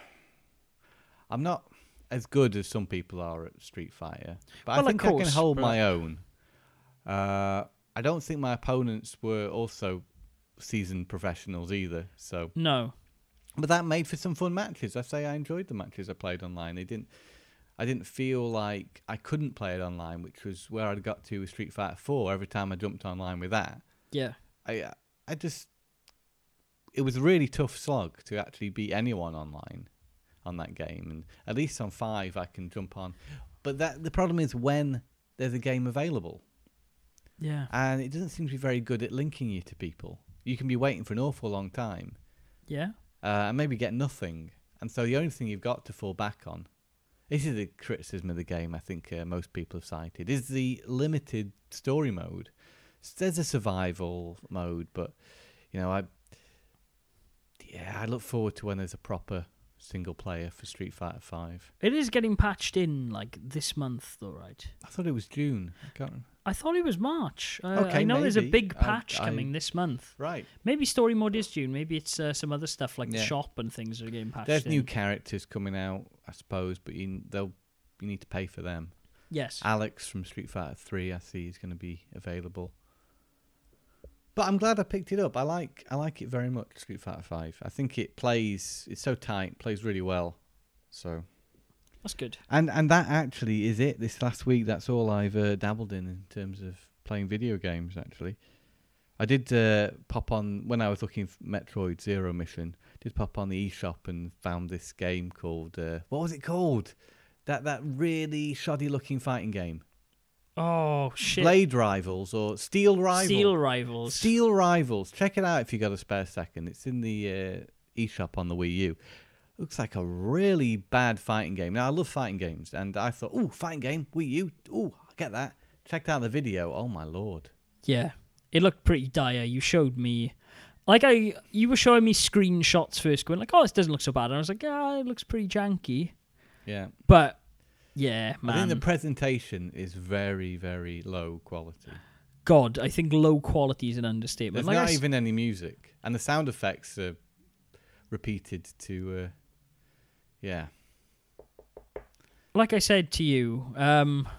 I'm not as good as some people are at Street Fighter, but Well, I of think I course, can hold but- my own. Uh, I don't think my opponents were also seasoned professionals either. So, no. but that made for some fun matches. I say I enjoyed the matches I played online. They didn't. I didn't feel like I couldn't play it online, which was where I'd got to with Street Fighter four. Every time I jumped online with that, Yeah. I I just it was a really tough slog to actually beat anyone online on that game, and at least on five I can jump on. But that the problem is when there's a game available, Yeah. and it doesn't seem to be very good at linking you to people. You can be waiting for an awful long time, Yeah. uh, and maybe get nothing, and so the only thing you've got to fall back on. This is the criticism of the game I think uh, most people have cited, is the limited story mode. There's a survival mode, but, you know, I yeah, I look forward to when there's a proper single player for Street Fighter Five. It is getting patched in like this month, though, right? I thought it was June. I can't. I thought it was March. Uh, Okay, I know there's a maybe. big I- patch I- coming this month. Right. Maybe story mode is June. Maybe it's uh, some other stuff like the Yeah. shop and things are getting patched There's in. new characters coming out, I suppose, but you they'll you need to pay for them. Yes. Alex from Street Fighter Three, I see, is going to be available. But I'm glad I picked it up. I like I like it very much. Street Fighter Five. I think it plays. It's so tight. Plays really well. So. That's good. And and that actually is it. This last week, that's all I've uh, dabbled in in terms of playing video games. Actually, I did uh, pop on when I was looking for Metroid Zero Mission. Did pop on the eShop and found this game called uh, what was it called? That that really shoddy looking fighting game. Oh, shit. Blade Rivals or Steel Rivals. Steel Rivals. Steel Rivals. Check it out if you got a spare second. It's in the uh, eShop on the Wii U. Looks like a really bad fighting game. Now, I love fighting games, and I thought, ooh, fighting game, Wii U, ooh, I get that. Checked out the video. Oh, my Lord. Yeah. It looked pretty dire. You showed me... Like, I, you were showing me screenshots first, going like, oh, this doesn't look so bad. And I was like, yeah, it looks pretty janky. Yeah. But, yeah, man. I think the presentation is very, very low quality. God, I think low quality is an understatement. There's Like I not s- even any music, and the sound effects are repeated to, uh, yeah. like I said to you, um,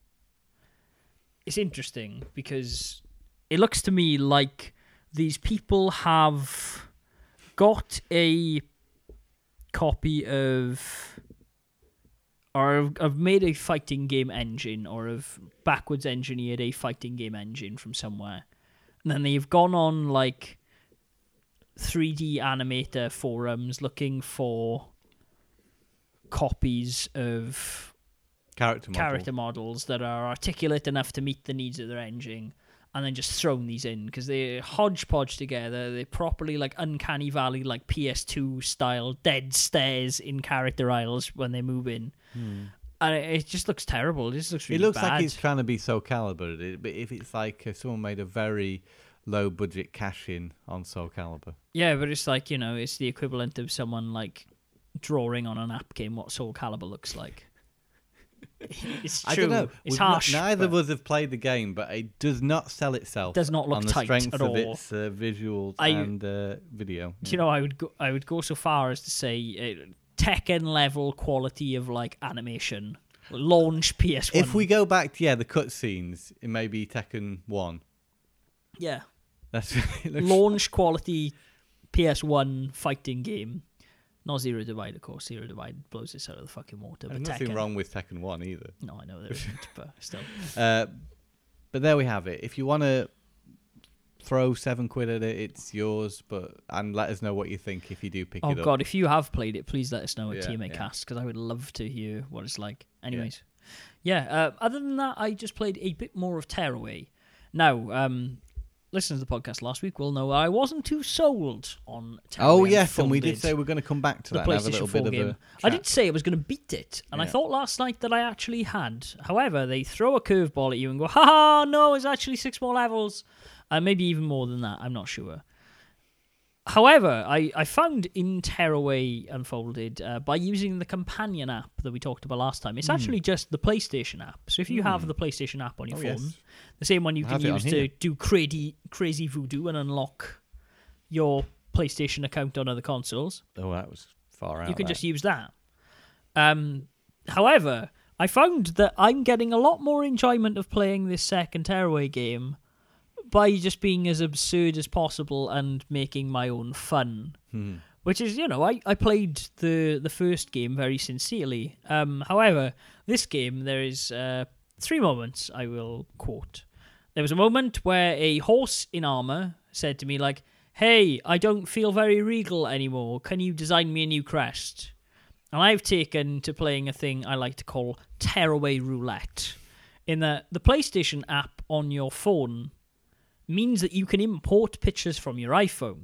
it's interesting because it looks to me like these people have got a copy of, or have- have made a fighting game engine, or have backwards engineered a fighting game engine from somewhere. And then they've gone on like three D animator forums looking for copies of Character model. character models that are articulate enough to meet the needs of their engine, and then just thrown these in because they're hodgepodge together. They're properly like uncanny valley, like P S two style dead stares in character aisles when they move in. Hmm. And it, it just looks terrible. It just looks It really looks bad. like it's trying to be Soul Calibur, it- but if it's like uh, someone made a very low budget cash in on Soul Calibur. Yeah, but it's like, you know, it's the equivalent of someone like drawing on a napkin what Soul Calibur looks like. It's true. I don't know. It's We've not- harsh. neither of but us have played the game, but it does not sell itself. Does not look on the tight strength at of all. its uh, visuals I- and uh, video. Do you know, I would go, I would go so far as to say uh, Tekken level quality of like animation. Launch P S one. If we go back to yeah the cutscenes, it may be Tekken One. Yeah. That's it looks, Launch quality P S one fighting game. Not Zero Divide, of course. Zero Divide blows this out of the fucking water. There's But nothing Tekken, wrong with Tekken One either. No, I know there isn't, but still. Uh, but there we have it. If you want to throw seven quid at it, it's yours. But and let us know what you think if you do pick Oh it up. god, if you have played it, please let us know at Yeah, T M A yeah. Cast, because I would love to hear what it's like. Anyways, yeah. uh, other than that, I just played a bit more of Tearaway. Now, um, listeners to the podcast last week will know I wasn't too sold on Tearaway. Oh yes, and we did Unfolded, say we're going to come back to the that and have a PlayStation little four bit game. of a I chat. did say I was going to beat it, and I Yeah. thought last night that I actually had. However, they throw a curveball at you and go, "Ha ha! No, it's actually six more levels, uh, maybe even more than that. I'm not sure." However, I, I found in Tearaway Unfolded uh, by using the companion app that we talked about last time. It's Hmm. actually just the PlayStation app. So if you have Mm. the PlayStation app on your Oh, phone, yes. the same one you I can have it on use to here. do crazy crazy voodoo and unlock your PlayStation account on other consoles. Oh, that was far out. You can that. just use that. Um, however, I found that I'm getting a lot more enjoyment of playing this second Tearaway game by just being as absurd as possible and making my own fun. Hmm. Which is, you know, I, I played the, the first game very sincerely. Um, however, this game, there is uh, three moments I will quote. There was a moment where a horse in armor said to me, like, "Hey, I don't feel very regal anymore. Can you design me a new crest?" And I've taken to playing a thing I like to call Tearaway Roulette. In that the PlayStation app on your phone means that you can import pictures from your iPhone.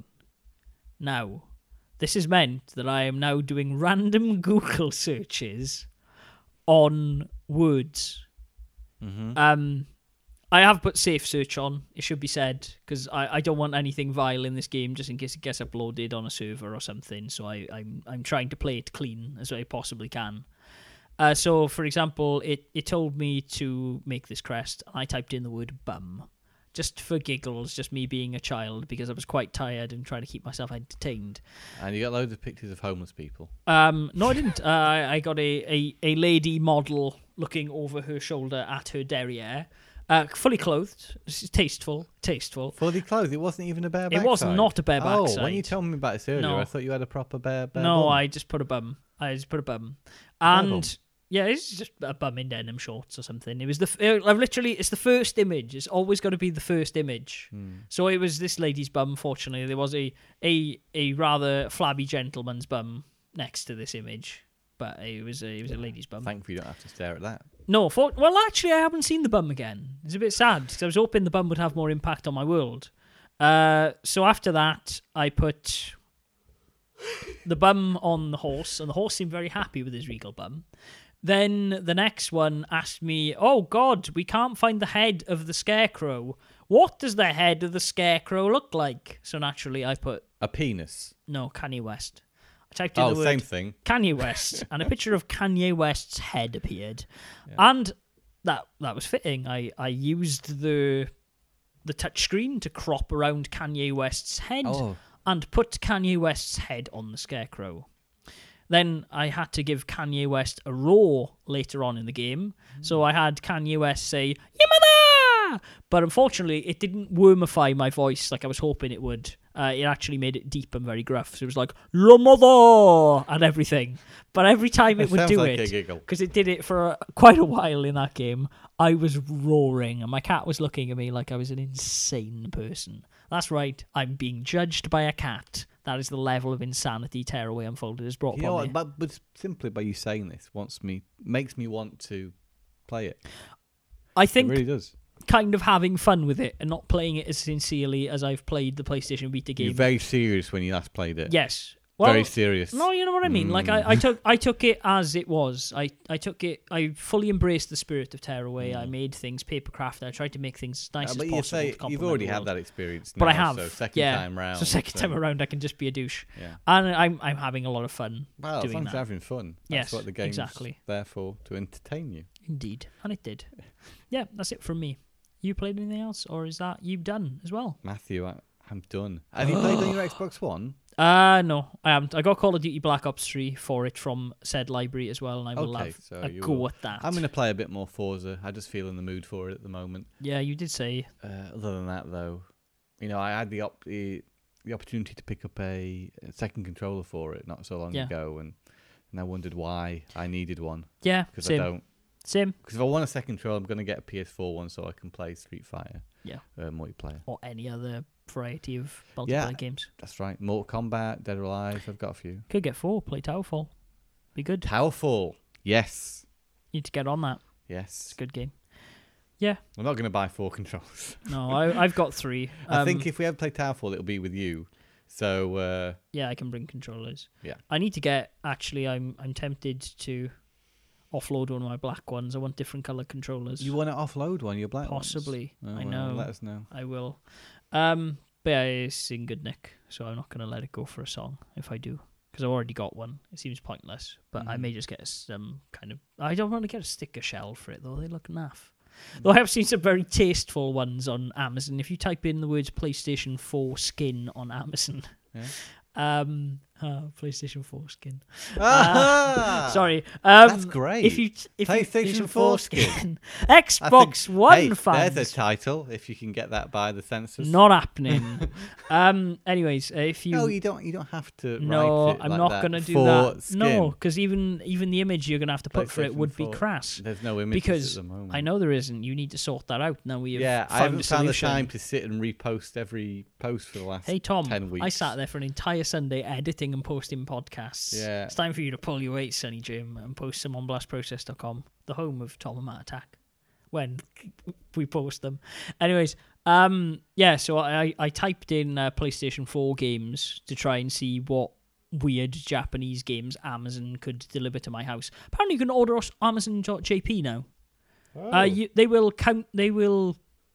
Now, this has meant that I am now doing random Google searches on words. Mhm. Um, I have put safe search on, it should be said, because I, I don't want anything vile in this game just in case it gets uploaded on a server or something, so I, I'm I'm trying to play it clean as I possibly can. Uh, so, for example, it, it told me to make this crest, and I typed in the word bum. Just for giggles, just me being a child, because I was quite tired and trying to keep myself entertained. And you got loads of pictures of homeless people. Um, no, I didn't. uh, I I got a, a, a lady model looking over her shoulder at her derriere. Uh, fully clothed, tasteful, tasteful. Fully clothed. It wasn't even a bare backside. It was not a bare backside. Oh, when you told me about this earlier, No. I thought you had a proper bare. bare No, bum. I just put a bum. I just put a bum, Bare and bum. yeah, it's just a bum in denim shorts or something. It was the. f- I've literally, it's the first image. It's always got to be the first image. Hmm. So it was this lady's bum. Fortunately, there was a a a rather flabby gentleman's bum next to this image, but it was a, it was a lady's bum. Thankfully, you don't have to stare at that. No, for, well, actually, I haven't seen the bum again. It's a bit sad because I was hoping the bum would have more impact on my world. Uh, so after that, I put the bum on the horse, and the horse seemed very happy with his regal bum. Then the next one asked me, "Oh God, we can't find the head of the scarecrow. What does the head of the scarecrow look like?" So naturally, I put A penis. no Kanye West. I typed in Oh, the word same thing. Kanye West, and a picture of Kanye West's head appeared, and that that was fitting. I, I used the the touchscreen to crop around Kanye West's head Oh. and put Kanye West's head on the scarecrow. Then I had to give Kanye West a roar later on in the game, so I had Kanye West say "Yamada," but unfortunately it didn't wormify my voice like I was hoping it would. Uh, it actually made it deep and very gruff. So it was like, "Your mother!" and everything. But every time it That would sounds do like a it, giggle. because it did it for uh, quite a while in that game, I was roaring, and my cat was looking at me like I was an insane person. That's right, I'm being judged by a cat. That is the level of insanity Tearaway Unfolded has brought You know upon what? me. But, but simply by you saying this wants me makes me want to play it. I It think really does. kind of having fun with it and not playing it as sincerely as I've played the PlayStation Vita game. You're very serious when you last played it. Yes. Well, very serious. no, you know what I mean. Like I, I took, I took it as it was. I, I took it. I fully embraced the spirit of Tearaway. I made things papercrafted. I tried to make things as nice Uh, as but possible. you say to complement you've already the had world. that experience. But now, I have. So second yeah. time round. So second so- time around, I can just be a douche, Yeah. and I'm, I'm having a lot of fun Well, as doing long as that. you're having fun. That's Yes, what the game's exactly. there for, to entertain you. Indeed, and it did. Yeah, that's it from me. You played anything else, or is that you done as well? Matthew, I, I'm done. Have you played on your Xbox One? Uh no, I haven't. I got Call of Duty Black Ops three for it from said library as well, and I will Okay, have so a you go will. at that. I'm going to play a bit more Forza. I just feel in the mood for it at the moment. Yeah, you did say. Uh, other than that, though, you know, I had the op- the, the opportunity to pick up a, a second controller for it not so long Yeah. ago, and, and I wondered why I needed one. Yeah, Because I same. don't. Same. Because if I want a second controller, I'm going to get a P S four one so I can play Street Fighter. Yeah. Uh, multiplayer. Or any other variety of multiplayer Yeah. games. That's right. Mortal Kombat, Dead or Alive. I've got a few. Could get four. Play Towerfall. Be good. Towerfall. Yes. Need to get on that. It's Yes. a good game. I'm not going to buy four controllers. No, I, I've got three. Um, I think if we ever play Towerfall, it'll be with you. So, uh, yeah, I can bring controllers. Yeah. I need to get. Actually, I'm I'm tempted to offload one of my black ones. I want different color controllers. you want to offload one of your black ones? Possibly. Oh, I well, know. Let us know. I will. Um, but yeah, it's in good nick, so I'm not going to let it go for a song if I do, because I've already got one. It seems pointless, but I Mhm. may just get some kind of. I don't want to get a sticker shell for it though. They look naff. Though I have seen some very tasteful ones on Amazon. If you type in the words PlayStation four skin on Amazon, Yeah. um, oh, PlayStation four skin. Ah! Sorry, um, That's great. If you if PlayStation you, four skin. Xbox One hey, fans. there's a title if you can get that by the censors. Not happening. um. Anyways, uh, if you no, you don't. You don't have to. no, write it I'm like not that gonna do for that. Skin. No, because even even the image you're gonna have to put for it PlayStation would be four. crass. There's no images Because at the moment. I know there isn't. You need to sort that out. Now we have Yeah, I found haven't a found the solution. time to sit and repost every post for the last Hey Tom, ten weeks. I sat there for an entire Sunday editing and posting podcasts. Yeah. It's time for you to pull your weight, Sonny Jim, and post them on blast process dot com, the home of Tom and Matt Attack, when we post them. Anyways, um, yeah, so I, I typed in uh, PlayStation four games to try and see what weird Japanese games Amazon could deliver to my house. Apparently you can order us Amazon dot J P now. Oh. Uh, you, they will count. They will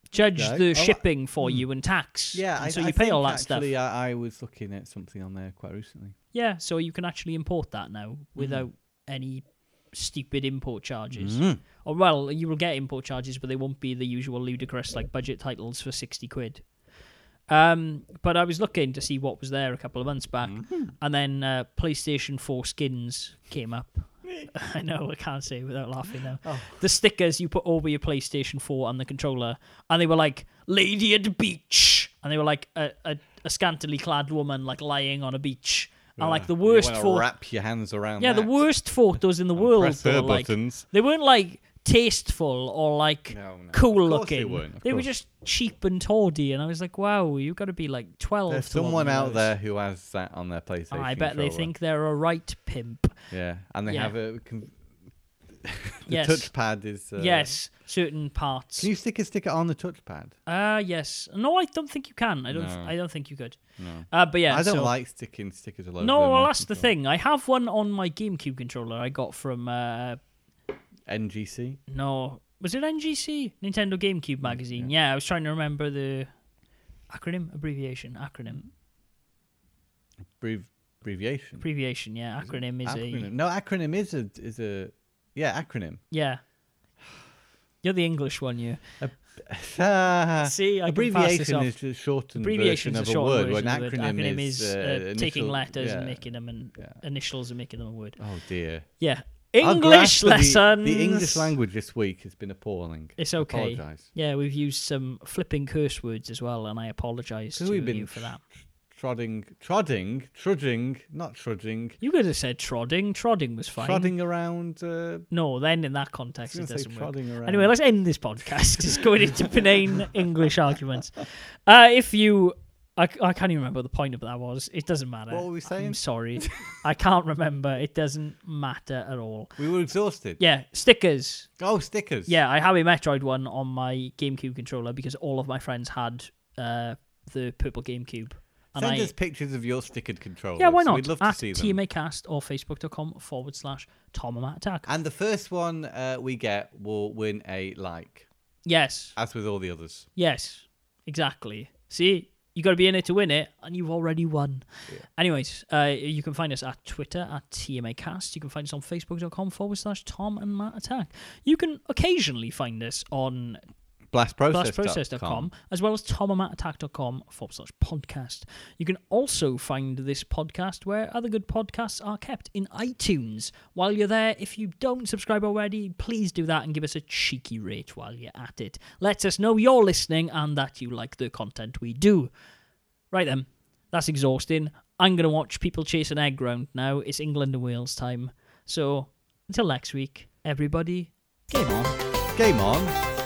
judge Okay. the Oh, shipping for hmm. you and tax. Yeah, and I, so I you pay think all that stuff. actually I, I was looking at something on there quite recently. Yeah, so you can actually import that now without Mm. any stupid import charges. Mm. Or well, you will get import charges, but they won't be the usual ludicrous like budget titles for sixty quid. Um, but I was looking to see what was there a couple of months back, Mhm. and then uh, PlayStation four skins came up. I know, I can't say it without laughing now. Oh. The stickers you put over your PlayStation four on the controller, and they were like "Lady at the beach," and they were like a, a, a scantily clad woman like lying on a beach. And like the You worst wanna photo, wrap your hands around. yeah, the that. worst photos in the And world. press Though, her like buttons. they weren't like tasteful or like No, no. cool Of course they looking. weren't, of They were course. just cheap and tawdy, and I was like, "Wow, you got to be like twelve." There's to want someone one of out those. there who has that on their PlayStation. Oh, I bet they controller. think they're a right pimp. Yeah, and they Yeah. have a. Con- the Yes. touchpad is. Uh, Yes, certain parts. Can you stick a sticker on the touchpad? Ah, uh, yes. No, I don't think you can. I don't. No. I don't think you could. No. Uh, but yeah, I don't so- like sticking stickers all over. No, well, my that's the controller. thing. I have one on my GameCube controller. I got from. Uh, N G C. no, was it N G C? Nintendo GameCube magazine. Yeah. I was trying to remember the acronym, abbreviation, acronym, Brev- abbreviation. abbreviation. Yeah, acronym is acronym. a No, acronym is a is a yeah acronym. yeah. You're the English one, you. Ah, See, I can pass this abbreviation off. is a shortened Abbreviation version is of a a short word. version When of it. acronym, Acronym is, is uh, uh, taking initial- letters yeah. and making them and Yeah. initials and making them a word. Oh dear. Yeah, Our English grasp of the- lessons. The, English language this week has been appalling. It's okay. Apologise. Yeah, we've used some flipping curse words as well, and I apologise to Because we've been you for that. Trodding, trodding, trudging, not trudging, You could have said trodding. Trodding was fine. trodding around. Uh, No, then in that I was context going it to say doesn't work. trodding around. Anyway, let's end this podcast. Just going into plain English arguments. Uh, if you, I, I can't even remember what the point of that was. It doesn't matter. What were we I'm saying? sorry, I can't remember. It doesn't matter at all. We were exhausted. Yeah, stickers. Oh, stickers. Yeah, I have a Metroid one on my GameCube controller because all of my friends had uh, the purple GameCube. And Send I, us pictures of your stickered controllers. yeah, why not? We'd love to At see them. T M A Cast or Facebook.com forward slash Tom and Matt Attack. And the first one uh, we get will win a like, Yes, as with all the others. yes, exactly. See, you got to be in it to win it, and you've already won. Yeah. Anyways, uh, you can find us at Twitter at T M A Cast. You can find us on Facebook.com forward slash Tom and Matt Attack. You can occasionally find us on blast process blastprocess dot com, as well as tomattack.com forward slash podcast. You can also find this podcast where other good podcasts are kept in iTunes. While you're there, if you don't subscribe already, please do that and give us a cheeky rate while you're at it. Let us know you're listening and that you like the content we do. Right then, that's exhausting. I'm going to watch people chase an egg round now. It's England and Wales time. So, until next week, everybody, game on. Game on.